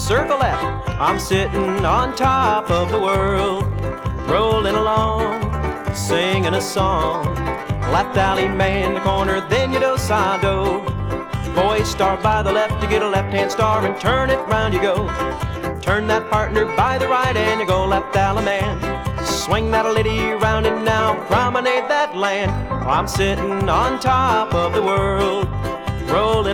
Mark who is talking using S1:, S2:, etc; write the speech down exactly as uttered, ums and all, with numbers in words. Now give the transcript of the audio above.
S1: circle left. I'm sitting on top of the world, rolling along, singing a song. Left alley man in the corner, then you do side-o. Boy, start by the left, you get a left-hand star, and turn it round you go. Turn that partner by the right, and you go left alley man. Swing that lady round and now promenade that land. I'm sitting on top of the world, rolling